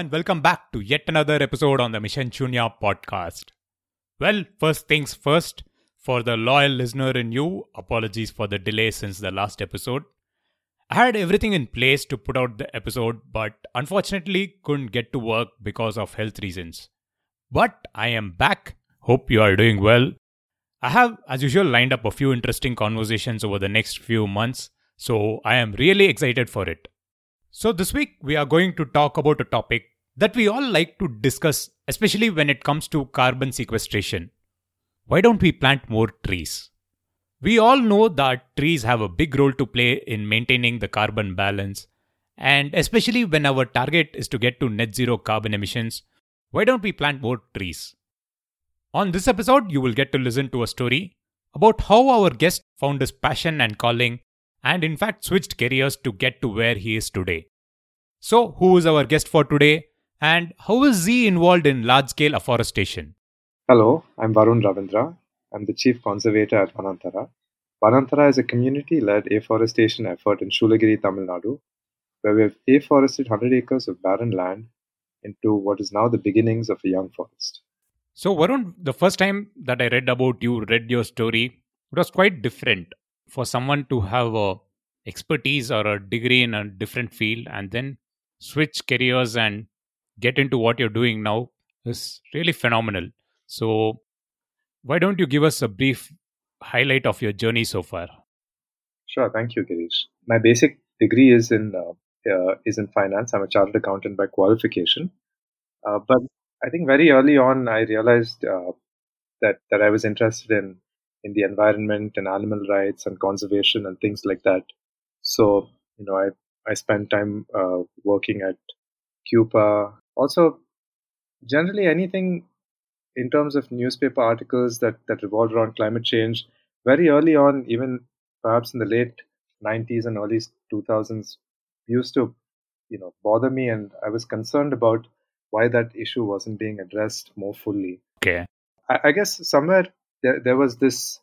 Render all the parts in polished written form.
and welcome back to yet another episode on the Mission Shunya podcast. Well, first things first, for the loyal listener in you, apologies for the delay since the last episode. I had everything in place to put out the episode, but unfortunately couldn't get to work because of health reasons. But I am back. Hope you are doing well. I have, as usual, lined up a few interesting conversations over the next few months, so I am really excited for it. So, this week we are going to talk about a topic that we all like to discuss, especially when it comes to carbon sequestration. Why don't we plant more trees? We all know that trees have a big role to play in maintaining the carbon balance, and especially when our target is to get to net zero carbon emissions, why don't we plant more trees? On this episode, you will get to listen to a story about how our guest found his passion and calling and in fact switched careers to get to where he is today. So, who is our guest for today and how is he involved in large-scale afforestation? Hello, I'm Varun Ravindra. I'm the Chief Conservator at Vanantara. Vanantara is a community-led afforestation effort in Shoolagiri, Tamil Nadu, where we have afforested 100 acres of barren land into what is now the beginnings of a young forest. So, Varun, the first time that I read about you, read your story, it was quite different. For someone to have a expertise or a degree in a different field and then switch careers and get into what you're doing now is really phenomenal. So, why don't you give us a brief highlight of your journey so far? Sure, thank you, Girish. My basic degree is in finance. I'm a chartered accountant by qualification, but I think very early on I realized that I was interested in the environment and animal rights and conservation and things like that. So I spent time working at CUPA. Also, generally anything in terms of newspaper articles that revolved around climate change. Very early on, even perhaps in the late 90s and early 2000s, used to bother me, and I was concerned about why that issue wasn't being addressed more fully. Okay. I guess somewhere there was this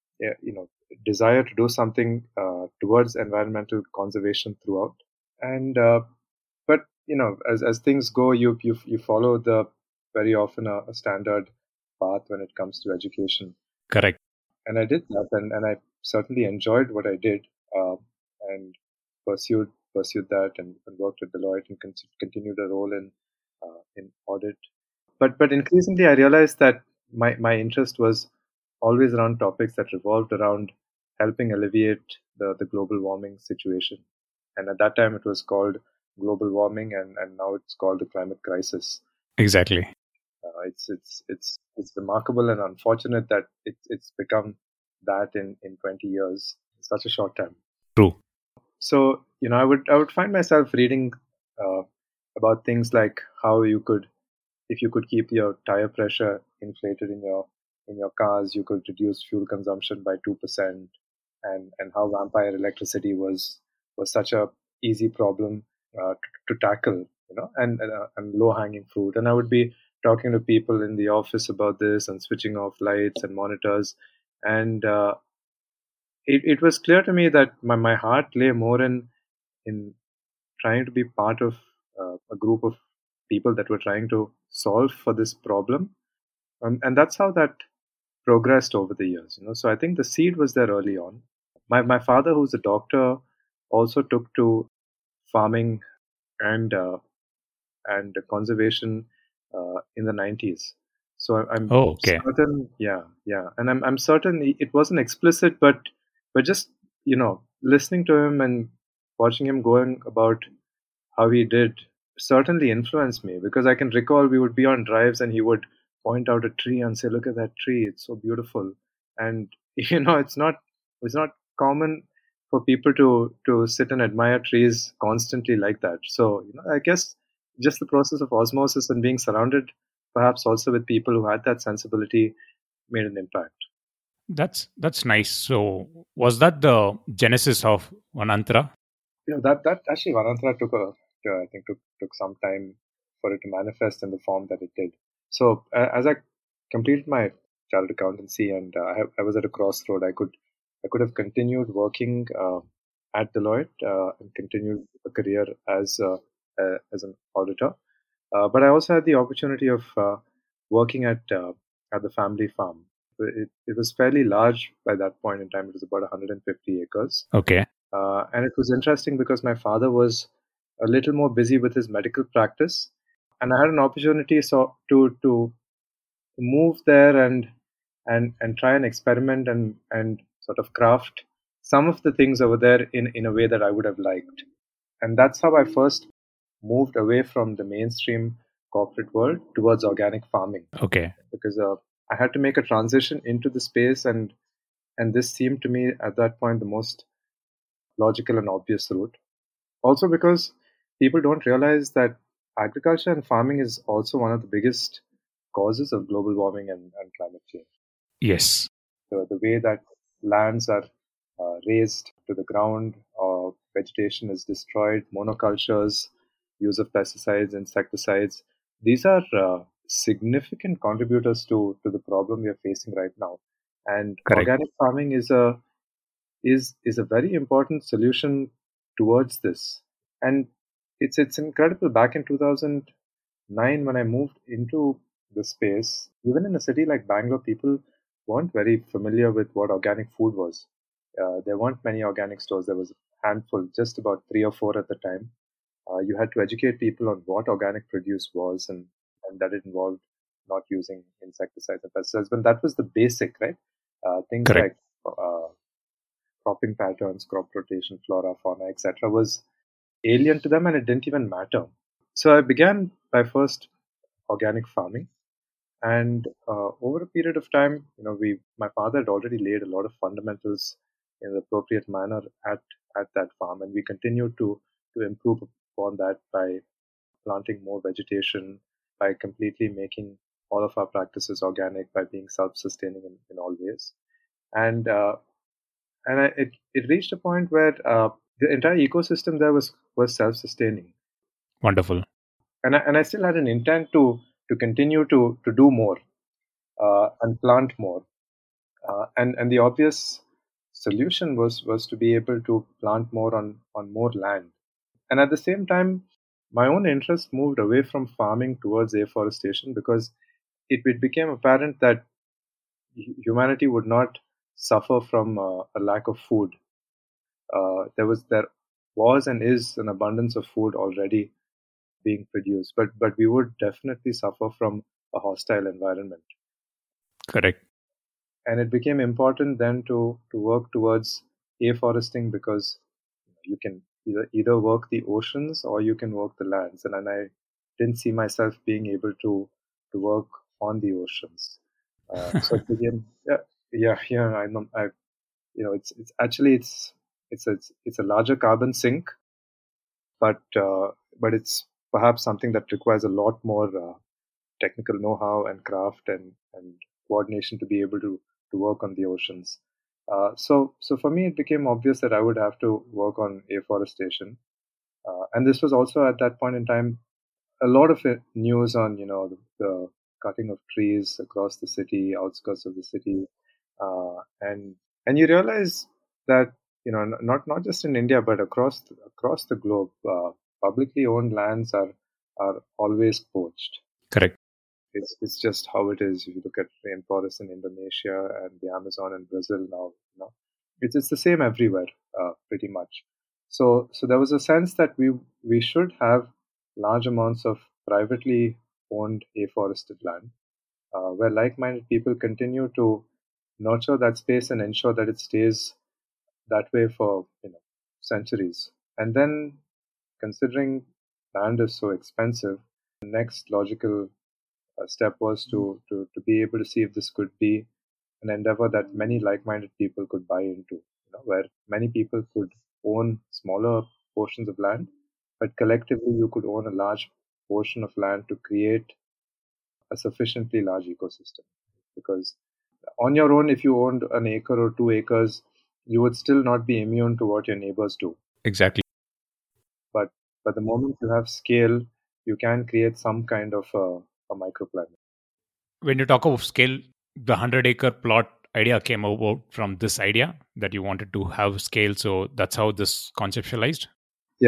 desire to do something towards environmental conservation throughout, and but as things go, you follow the very often a standard path when it comes to education. Correct. And I did that, and I certainly enjoyed what I did, and pursued that, and worked at Deloitte and continued a role in audit. But increasingly, I realized that my interest was always around topics that revolved around helping alleviate the global warming situation. And at that time, it was called global warming, and now it's called the climate crisis. Exactly. It's remarkable and unfortunate that it's become that in 20 years, in such a short time. True. So I would find myself reading about things like how if you could keep your tire pressure inflated in your cars, you could reduce fuel consumption by 2%, and how vampire electricity was such a easy problem to tackle, and low hanging fruit. And I would be talking to people in the office about this and switching off lights and monitors, and it was clear to me that my heart lay more in trying to be part of a group of people that were trying to solve for this problem, and that's how that progressed over the years. So I think the seed was there early on. My father, who's a doctor, also took to farming and conservation in the 90s. So I'm certain, yeah, and I'm certain it wasn't explicit, but just listening to him and watching him going about how he did certainly influenced me, because I can recall we would be on drives and he would point out a tree and say, "Look at that tree; it's so beautiful." And it's not common for people to sit and admire trees constantly like that. So I guess just the process of osmosis and being surrounded, perhaps also with people who had that sensibility, made an impact. That's nice. So, was that the genesis of Vanantara? That actually Vanantara took some time for it to manifest in the form that it did. So as I completed my chartered accountancy, and I was at a crossroad. I could have continued working at Deloitte and continued a career as an auditor, But I also had the opportunity of working at the family farm. It was fairly large by that point in time. It was about 150 acres. Okay. And it was interesting because my father was a little more busy with his medical practice, and I had an opportunity to move there and try and experiment and sort of craft some of the things over there in a way that I would have liked. And that's how I first moved away from the mainstream corporate world towards organic farming, Okay. because I had to make a transition into the space, and this seemed to me at that point the most logical and obvious route. Also, because people don't realize that agriculture and farming is also one of the biggest causes of global warming and climate change. Yes. The way that lands are raised to the ground, or vegetation is destroyed, monocultures, use of pesticides, insecticides, these are significant contributors to the problem we are facing right now. And Correct. organic farming is a very important solution towards this. And it's incredible. Back in 2009, when I moved into the space, even in a city like Bangalore, people weren't very familiar with what organic food was. There weren't many organic stores. There was a handful, just about 3 or 4 at the time. You had to educate people on what organic produce was, and that it involved not using insecticides and pesticides. But that was the basic, right? Things Correct. like cropping patterns, crop rotation, flora, fauna, etc., was alien to them, and it didn't even matter. So I began by first organic farming, and over a period of time, my father had already laid a lot of fundamentals in the appropriate manner at that farm, and we continued to improve upon that by planting more vegetation, by completely making all of our practices organic, by being self-sustaining in all ways. And it reached a point where the entire ecosystem there was self-sustaining, Wonderful. and I still had an intent to continue to do more and plant more, and the obvious solution was to be able to plant more on more land, and at the same time, my own interest moved away from farming towards afforestation, because it became apparent that humanity would not suffer from a lack of food. There was and is an abundance of food already being produced, but we would definitely suffer from a hostile environment. Correct. And it became important then to work towards afforesting, because you can either work the oceans or you can work the lands, and I didn't see myself being able to work on the oceans. So it became yeah. I know I it's actually it's a larger carbon sink, but it's perhaps something that requires a lot more technical know-how and craft and coordination to be able to work on the oceans. So for me, it became obvious that I would have to work on afforestation, and this was also at that point in time a lot of news on the cutting of trees across the city, outskirts of the city, and you realize that not just in India but across the globe, publicly owned lands are always poached. Correct. It's just how it is. If you look at rainforests in Indonesia and the Amazon in Brazil now, it's the same everywhere, pretty much. So there was a sense that we should have large amounts of privately owned afforested land, where like-minded people continue to nurture that space and ensure that it stays that way for centuries. And then, considering land is so expensive, the next logical step was to be able to see if this could be an endeavor that many like-minded people could buy into, where many people could own smaller portions of land, but collectively you could own a large portion of land to create a sufficiently large ecosystem. Because on your own, if you owned an acre or 2 acres, you would still not be immune to what your neighbors do. Exactly. But the moment you have scale, you can create some kind of a microclimate. When you talk of scale, the 100-acre plot idea came about from this idea that you wanted to have scale. So that's how this conceptualized. Yeah.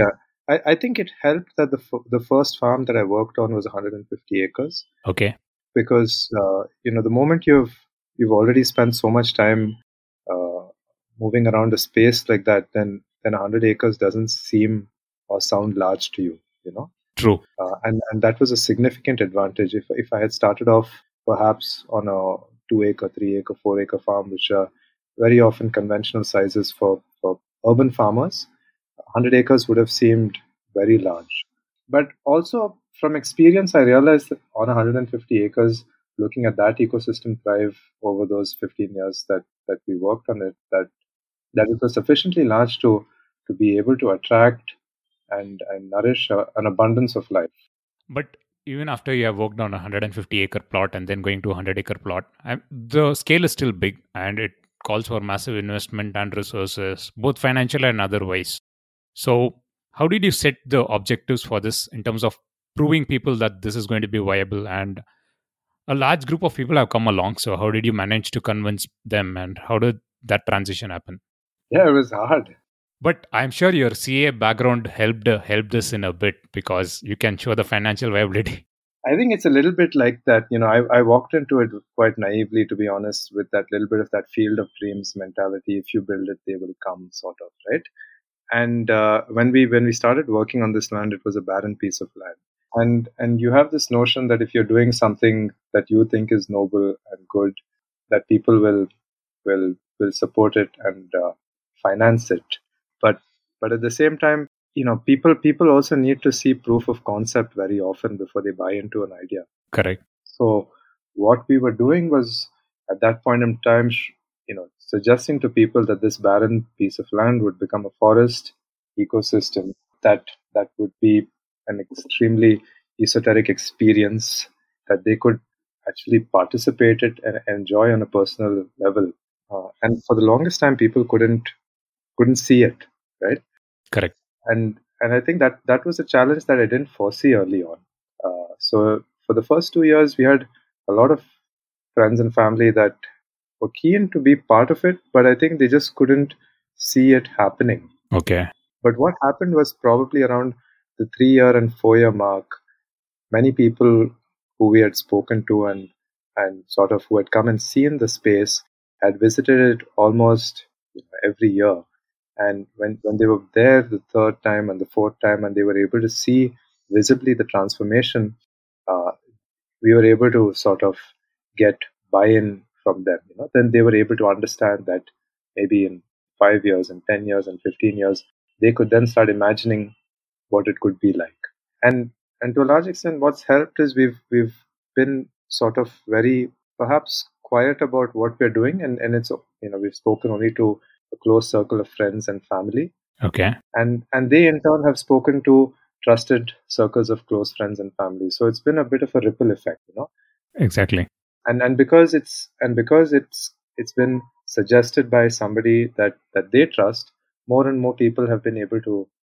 I think it helped that the first farm that I worked on was 150 acres, Okay. because the moment you've already spent so much time uh, moving around a space like that, then 100 acres doesn't seem or sound large to you, True. and that was a significant advantage. If I had started off perhaps on a 2 acre, 3 acre, 4 acre farm, which are very often conventional sizes for urban farmers, 100 acres would have seemed very large. But also from experience, I realized that on 150 acres, looking at that ecosystem thrive over those 15 years that we worked on it, that it was sufficiently large to be able to attract and nourish an abundance of life. But even after you have worked on a 150-acre plot and then going to a 100-acre plot, the scale is still big and it calls for massive investment and resources, both financial and otherwise. So, how did you set the objectives for this in terms of proving people that this is going to be viable? And a large group of people have come along. So, how did you manage to convince them and how did that transition happen? Yeah, it was hard. But I'm sure your CA background helped this in a bit because you can show the financial viability. I think it's a little bit like that. I walked into it quite naively, to be honest, with that little bit of that field of dreams mentality. If you build it, they will come, sort of, right? And when we started working on this land, it was a barren piece of land. And you have this notion that if you're doing something that you think is noble and good, that people will support it and finance it. But at the same time, people also need to see proof of concept very often before they buy into an idea. Correct. So what we were doing was, at that point in time, suggesting to people that this barren piece of land would become a forest ecosystem that would be an extremely esoteric experience that they could actually participate it and enjoy on a personal level. And for the longest time, people couldn't see it, right? Correct. And I think that was a challenge that I didn't foresee early on. So for the first 2 years, we had a lot of friends and family that were keen to be part of it, but I think they just couldn't see it happening. Okay. But what happened was, probably around the 3 year and 4 year mark, many people who we had spoken to and sort of who had come and seen the space had visited it almost every year. And when they were there the third time and the fourth time, and they were able to see visibly the transformation, uh, we were able to sort of get buy-in from them. Then they were able to understand that maybe in 5 years and 10 years and 15 years, they could then start imagining what it could be like. And to a large extent, what's helped is we've been sort of very perhaps quiet about what we're doing, and it's we've spoken only to a close circle of friends and family, Okay. and they in turn have spoken to trusted circles of close friends and family. So it's been a bit of a ripple effect, Exactly. and because it's been suggested by somebody that they trust, more and more people have been able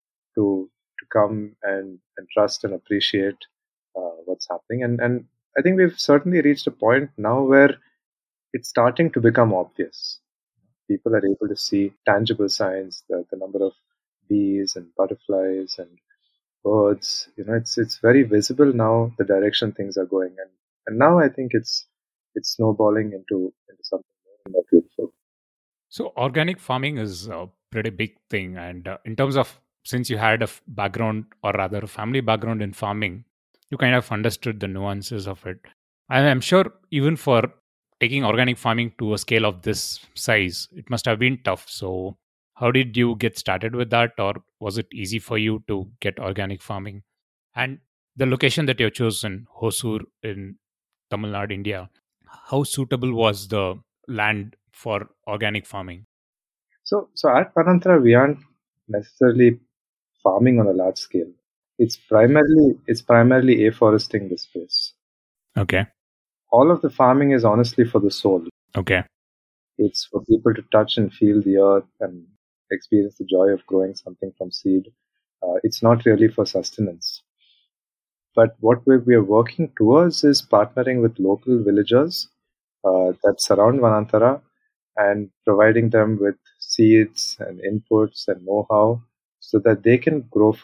to come and trust and appreciate what's happening. And I think we've certainly reached a point now where it's starting to become obvious. People are able to see tangible signs, the number of bees and butterflies and birds. It's very visible now, the direction things are going, and now I think it's snowballing into something more and more beautiful. So, organic farming is a pretty big thing. And in terms of, since you had a background or rather a family background in farming, you kind of understood the nuances of it. And I'm sure even for taking organic farming to a scale of this size, it must have been tough. So, how did you get started with that? Or was it easy for you to get organic farming? And the location that you chose in Hosur in Tamil Nadu, India, how suitable was the land for organic farming? So at Pananthara, we aren't necessarily farming on a large scale. It's primarily afforesting the space. Okay. All of the farming is honestly for the soul. Okay. It's for people to touch and feel the earth and experience the joy of growing something from seed. It's not really for sustenance. But what we are working towards is partnering with local villagers that surround Vanantara, and providing them with seeds and inputs and know-how so that they can grow food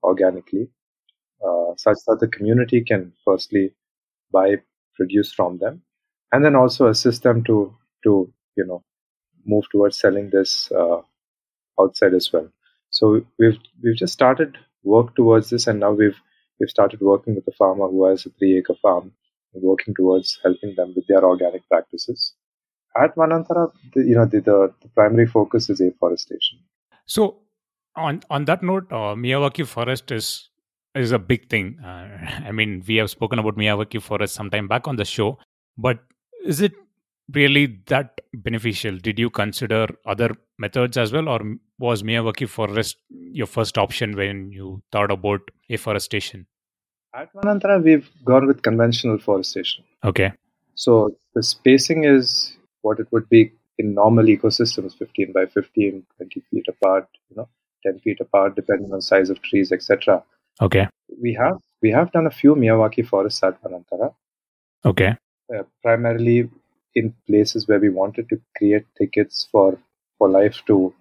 organically, such that the community can firstly buy produce from them, and then also assist them to move towards selling this outside as well. So we've just started work towards this, and now we've started working with a farmer who has a 3-acre farm, and working towards helping them with their organic practices. At Manantara, the primary focus is afforestation. So, on that note, Miyawaki forest is a big thing. I mean, we have spoken about Miyawaki forest some time back on the show, but is it really that beneficial? Did you consider other methods as well, or was Miyawaki forest your first option when you thought about afforestation? At Manantara, we've gone with conventional forestation. Okay. So the spacing is what it would be in normal ecosystems, 15 by 15, 20 feet apart, 10 feet apart, depending on size of trees, etc. Okay. We have done a few Miyawaki forests at Manantara, Okay. primarily in places where we wanted to create thickets for life to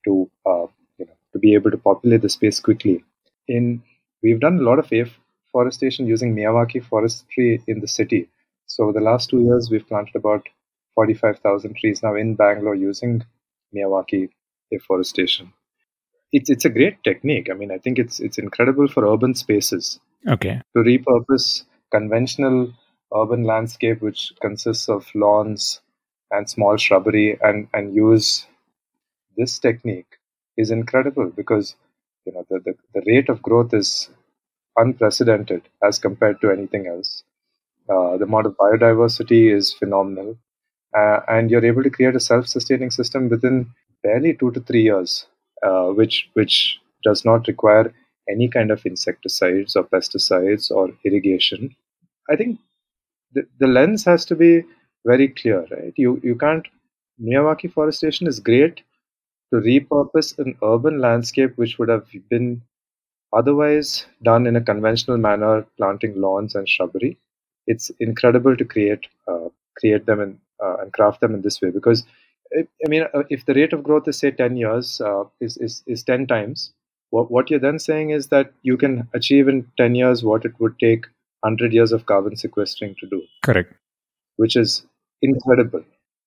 be able to populate the space quickly. We've done a lot of afforestation using Miyawaki forestry in the city. So the last 2 years, we've planted about 45,000 trees now in Bangalore using Miyawaki afforestation. It's a great technique. I mean, I think it's incredible for urban spaces. Okay. To repurpose conventional urban landscape, which consists of lawns and small shrubbery, and use this technique is incredible, because the rate of growth is unprecedented as compared to anything else. The amount of biodiversity is phenomenal, and you're able to create a self-sustaining system within barely 2 to 3 years, which does not require any kind of insecticides or pesticides or irrigation. I think the lens has to be very clear, right? You can't. Miyawaki forestation is great to repurpose an urban landscape which would have been otherwise done in a conventional manner, planting lawns and shrubbery. It's incredible to create them and craft them in this way, because if the rate of growth is say 10 years, is 10 times, what you're then saying is that you can achieve in 10 years what it would take 100 years of carbon sequestering to do. Correct. Which is incredible.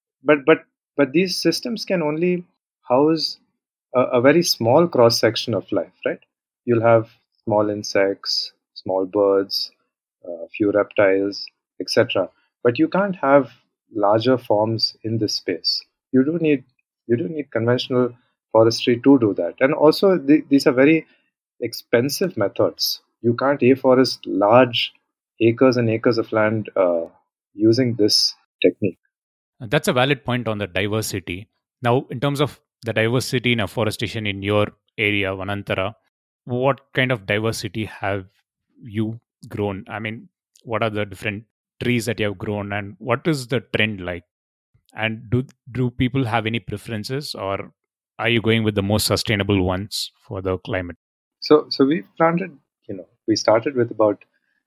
But these systems can only house a very small cross section of life, right? You'll have small insects, small birds, a few reptiles, etc. But you can't have larger forms in this space. You do need conventional forestry to do that, and also these are very expensive methods. You can't afforest large acres and acres of land using this technique. That's a valid point on the diversity. Now, in terms of the diversity in afforestation in your area, Vanantara, what kind of diversity have you grown? I mean, what are the different trees that you have grown, and what is the trend like? And do people have any preferences, or are you going with the most sustainable ones for the climate? So we planted, we started with about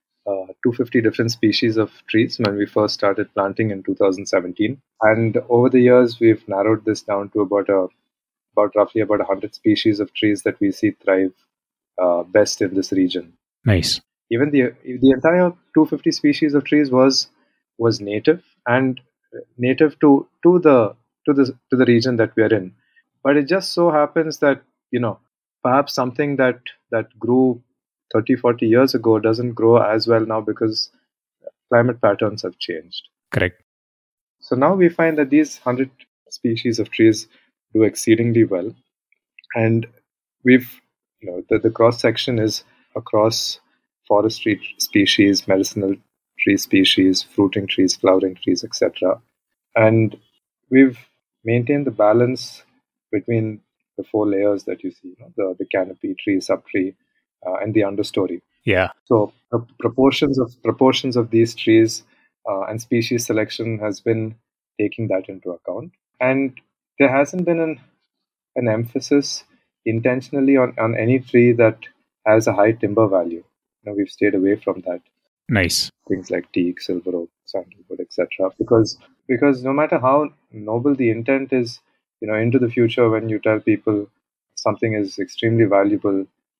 250 different species of trees when we first started planting in 2017, and over the years we've narrowed this down to about roughly about 100 species of trees that we see thrive best in this region. Nice. Even the entire 250 species of trees was native, and native to the region that we are in. But it just so happens that perhaps something that grew 30-40 years ago doesn't grow as well now, because climate patterns have changed. Correct. So now we find that these 100 species of trees do exceedingly well, and we've the cross section is across forestry species, medicinal tree species, fruiting trees, flowering trees, etc. And we've maintained the balance between the 4 layers that you see, the canopy, tree, subtree, and the understory. Yeah. So the proportions of these trees and species selection has been taking that into account, and there hasn't been an emphasis intentionally on any tree that has a high timber value. We've stayed away from that. Nice. Things like teak, silver oak, sandalwood, etc. Because no matter how noble the intent is, into the future, when you tell people something is extremely valuable,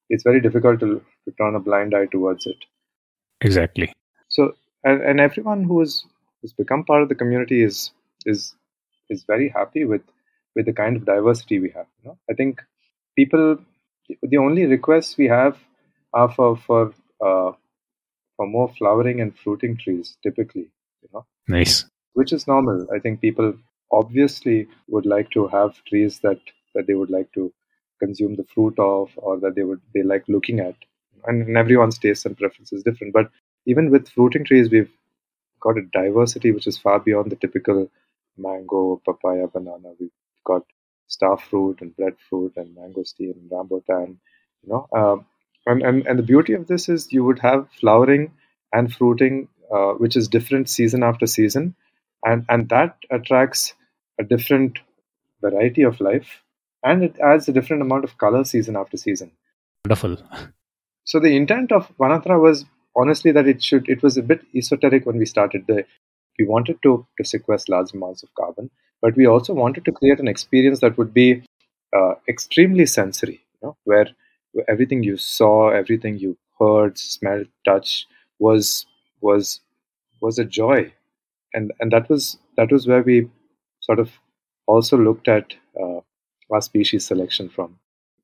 it's very difficult to turn a blind eye towards it. Exactly. So, and everyone who's become part of the community is very happy with the kind of diversity we have. I think people, the only requests we have are uh, for more flowering and fruiting trees, typically, Nice. which is normal. I think people obviously would like to have trees that they would like to consume the fruit of, or that they like looking at. And everyone's tastes and preference is different. But even with fruiting trees, we've got a diversity which is far beyond the typical mango, papaya, banana. We've got star fruit and breadfruit and mangosteen and rambutan. You know, and the beauty of this is you would have flowering and fruiting, which is different season after season, and that attracts a different variety of life, and it adds a different amount of color season after season. Wonderful. So the intent of Vanantara was honestly that it was a bit esoteric when we started. We wanted to sequester large amounts of carbon, but we also wanted to create an experience that would be extremely sensory, where everything you saw, everything you heard, smelled, touched was was a joy, and that was where we sort of also looked at our species selection from.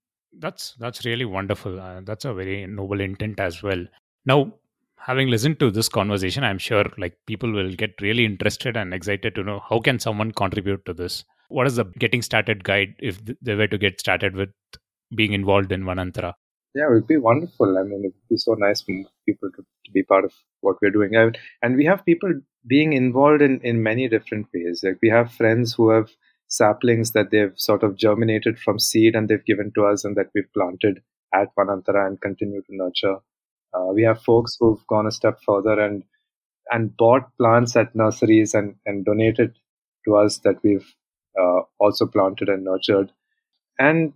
That's really wonderful. That's a very noble intent as well. Now, having listened to this conversation, I'm sure like people will get really interested and excited to know how can someone contribute to this. What is the getting started guide if they were to get started with being involved in Vanantara? Yeah, it would be wonderful. I mean, it would be so nice for people to be part of what we're doing. And we have people being involved in many different ways. Like we have friends who have saplings that they've sort of germinated from seed and they've given to us and that we've planted at Vanantara and continue to nurture. We have folks who've gone a step further and bought plants at nurseries and donated to us that we've also planted and nurtured. And,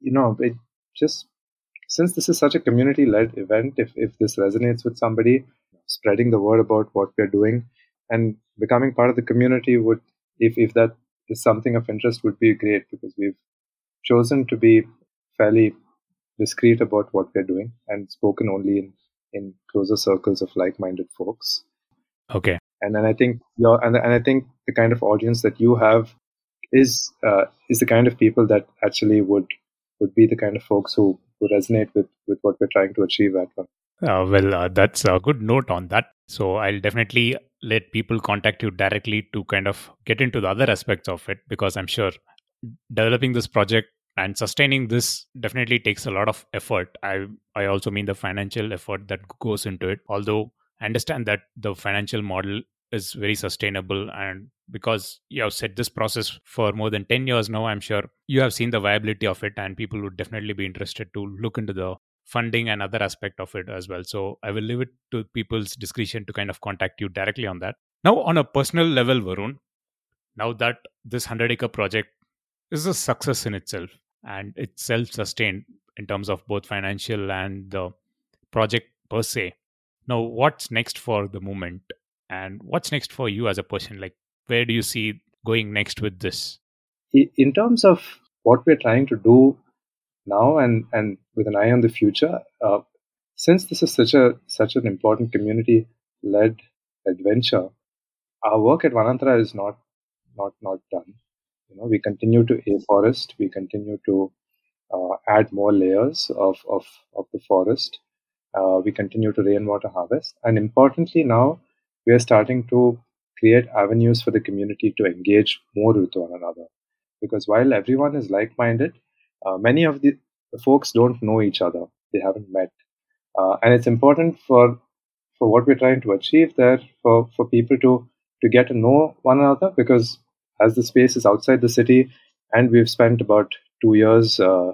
it just, since this is such a community led event, if this resonates with somebody, spreading the word about what we're doing and becoming part of the community would, if that is something of interest, would be great, because we've chosen to be fairly discreet about what we're doing and spoken only in closer circles of like-minded folks. Okay. And then I think and I think the kind of audience that you have is the kind of people that actually would be the kind of folks who resonate with what we're trying to achieve at one. That's a good note on that. So I'll definitely let people contact you directly to kind of get into the other aspects of it, because I'm sure developing this project and sustaining this definitely takes a lot of effort. I also mean the financial effort that goes into it. Although I understand that the financial model is very sustainable, and because you have set this process for more than 10 years now, I'm sure you have seen the viability of it, and people would definitely be interested to look into the funding and other aspect of it as well. So I will leave it to people's discretion to kind of contact you directly on that. Now, on a personal level, Varun, now that this 100-acre project is a success in itself and it's self-sustained in terms of both financial and the project per se, now what's next for the movement and what's next for you as a person? Like, where do you see going next with this? In terms of what we're trying to do now and with an eye on the future, since this is such an important community led adventure, our work at Vanantara is not done. We continue to afforest, we continue to add more layers of the forest. We continue to rainwater harvest, and importantly, now we are starting to create avenues for the community to engage more with one another. Because while everyone is like-minded, many of the folks don't know each other; they haven't met, and it's important for what we're trying to achieve there for people to get to know one another, because as the space is outside the city and we've spent about 2 years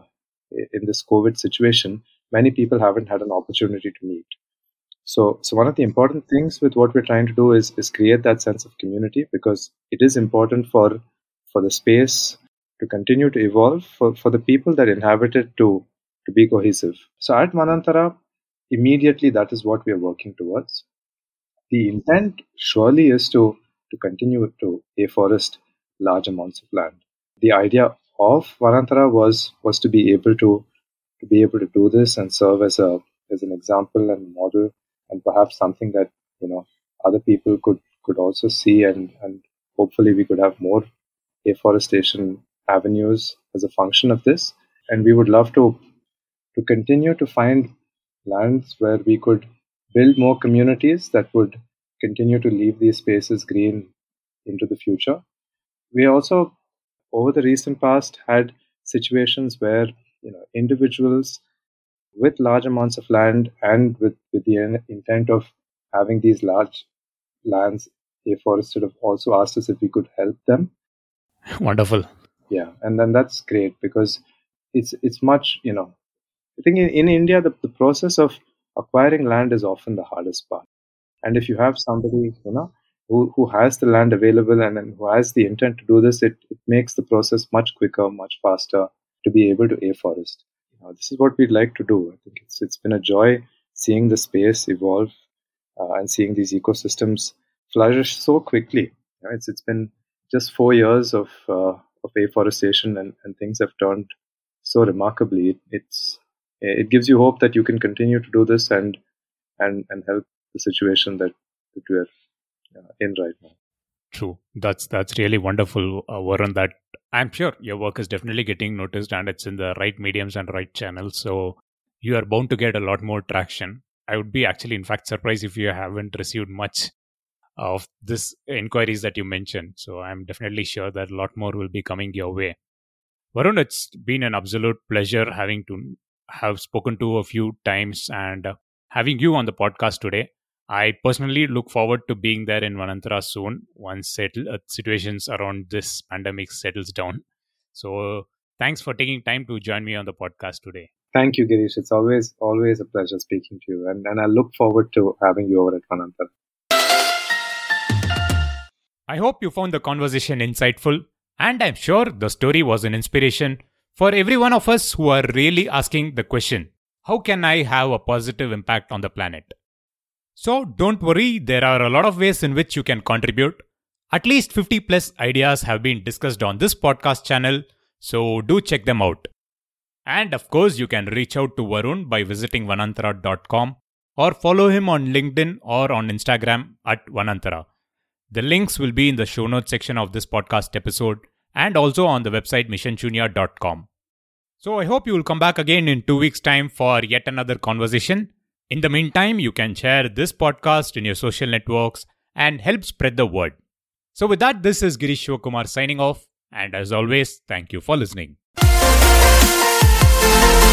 in this COVID situation, many people haven't had an opportunity to meet. So one of the important things with what we're trying to do is create that sense of community, because it is important for the space to continue to evolve, for the people that inhabit it to be cohesive. So at Vanantara, immediately that is what we are working towards. The intent surely is to continue to afforest large amounts of land. The idea of Vanantara was to be able to to be able to do this and serve as an example and model, and perhaps something that other people could also see, and hopefully we could have more afforestation avenues as a function of this. And we would love to continue to find lands where we could build more communities that would continue to leave these spaces green into the future. We also, over the recent past, had situations where individuals with large amounts of land and with the intent of having these large lands afforested have also asked us if we could help them. Wonderful. Yeah, and then that's great because it's much, I think in India, the process of acquiring land is often the hardest part. And if you have somebody, who has the land available and who has the intent to do this, it makes the process much quicker, much faster to be able to afforest. This is what we'd like to do. I think it's been a joy seeing the space evolve and seeing these ecosystems flourish so quickly. It's been just 4 years of afforestation, and things have turned so remarkably. It gives you hope that you can continue to do this and help the situation that we're in right now. True. That's really wonderful, Varun. That I'm sure your work is definitely getting noticed, and it's in the right mediums and right channels. So you are bound to get a lot more traction. I would be actually, in fact, surprised if you haven't received much of this inquiries that you mentioned. So I'm definitely sure that a lot more will be coming your way. Varun, it's been an absolute pleasure having to have spoken to a few times and having you on the podcast today. I personally look forward to being there in Vanantara soon once situations around this pandemic settles down. So thanks for taking time to join me on the podcast today. Thank you, Girish. It's always a pleasure speaking to you, and I look forward to having you over at Vanantara. I hope you found the conversation insightful, and I'm sure the story was an inspiration for every one of us who are really asking the question, how can I have a positive impact on the planet? So don't worry, there are a lot of ways in which you can contribute. At least 50 plus ideas have been discussed on this podcast channel, so do check them out. And of course, you can reach out to Varun by visiting vanantara.com or follow him on LinkedIn or on Instagram at Vanantara. The links will be in the show notes section of this podcast episode and also on the website missionchunia.com. So I hope you will come back again in 2 weeks' time for yet another conversation. In the meantime, you can share this podcast in your social networks and help spread the word. So with that, this is Girish Shivakumar signing off. And as always, thank you for listening.